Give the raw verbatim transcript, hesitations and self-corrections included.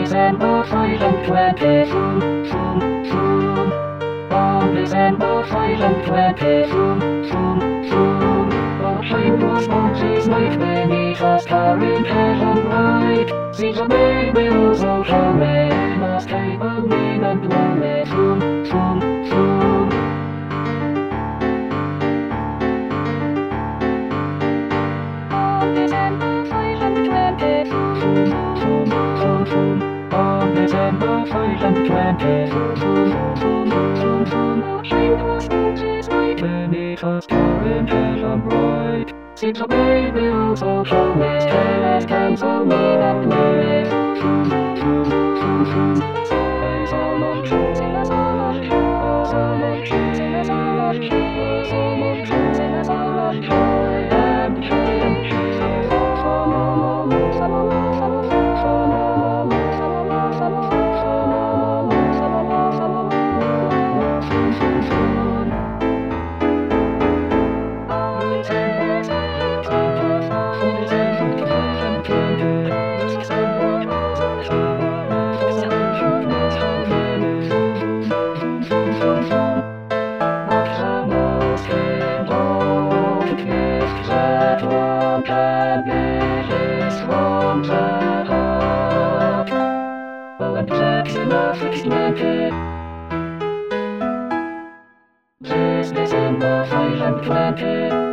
December five and twenty, zoom, zoom, zoom. On December five and twenty, zoom, zoom, zoom. The shameless boxes like beneath us, carrying heaven bright. See the main wheels of the rain, must take a mean and lonely, zoom, zoom, zoom. On December five and twenty, zoom, zoom, zoom, zoom. On December five and twenty, zoom, zoom, zoom, zoom, zoom. The shameless boxes like beneath us, carrying heaven bright. See the main wheels of the rain, careless times are mean and lonely, zoom, zoom, zoom, zoom. There's a lot to, there's a lot to, there's a lot to, there's a lot to, there's a lot to, there's a lot to, and joy and cheer. La la la la la la la la la la la. This December five and twenty.